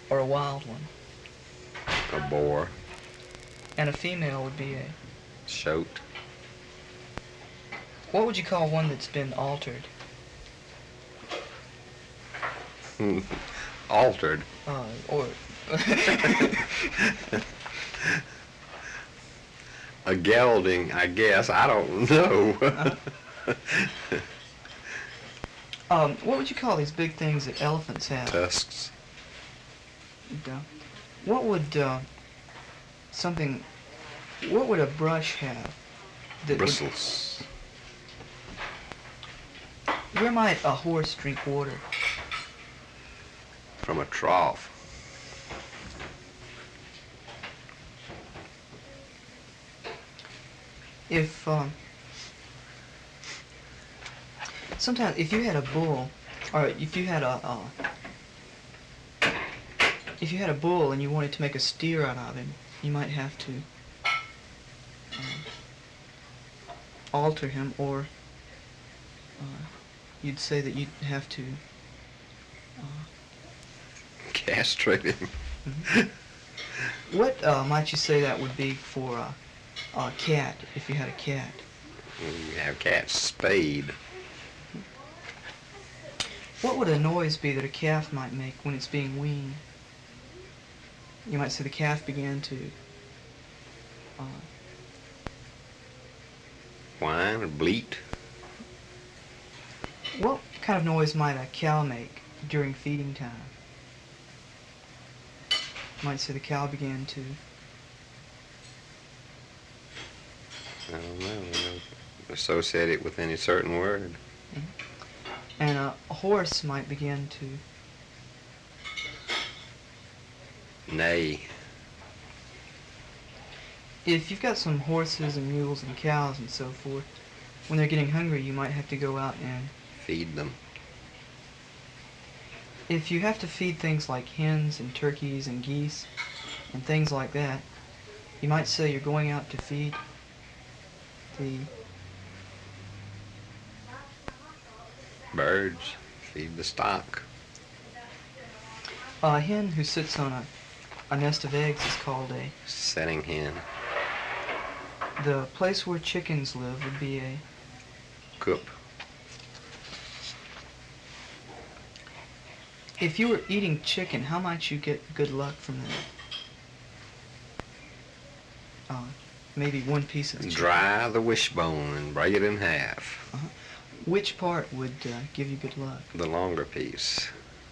or a wild one. A boar. And a female would be a... Shoat. What would you call one that's been altered? Altered. Or... A gelding, I guess. I don't know. What would you call these big things that elephants have? Tusks. What would what would a brush have? Bristles. Where might a horse drink water? From a trough. If sometimes if you had a bull, or if you had a bull and you wanted to make a steer out of him, you might have to alter him, or you'd say that you'd have to castrate him. Mm-hmm. What might you say that would be for a cat, if you had a cat? You have cats spayed. What would a noise be that a calf might make when it's being weaned? You might say the calf began to whine or bleat. What kind of noise might a cow make during feeding time? You might say the cow began to... I don't know. I don't associate it with any certain word. Mm-hmm. And a horse might begin to... Neigh. If you've got some horses and mules and cows and so forth, when they're getting hungry, you might have to go out and... feed them. If you have to feed things like hens and turkeys and geese and things like that, you might say you're going out to feed the... birds. Feed the stock. A hen who sits on a nest of eggs is called a... setting hen. The place where chickens live would be a... coop. If you were eating chicken, how might you get good luck from that? Maybe one piece of the chicken. Dry the wishbone and break it in half. Uh-huh. Which part would give you good luck? The longer piece.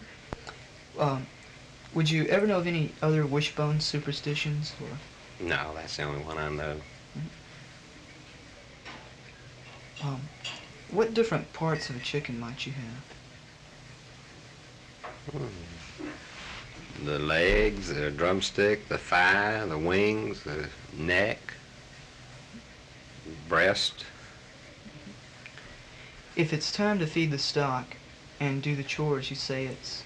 Would you ever know of any other wishbone superstitions? Or? No, that's the only one I know. What different parts of a chicken might you have? The legs, the drumstick, the thigh, the wings, the neck, breast. If it's time to feed the stock and do the chores, you say it's...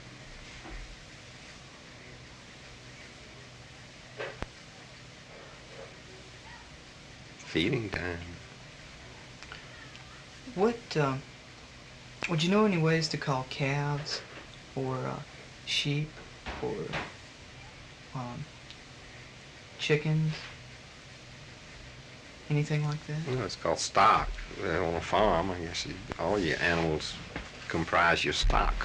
feeding time. What, would you know any ways to call calves or sheep or chickens? Anything like that? No, it's called stock. On a farm, I guess all your animals comprise your stock.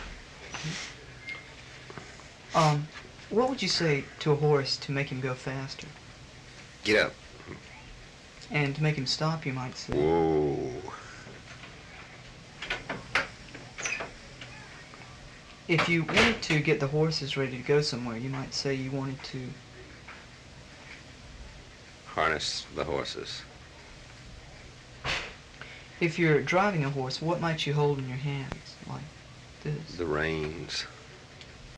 What would you say to a horse to make him go faster? Get up. And to make him stop, you might say... Whoa. If you wanted to get the horses ready to go somewhere, you might say you wanted to... harness the horses. If you're driving a horse, what might you hold in your hands, like this? The reins.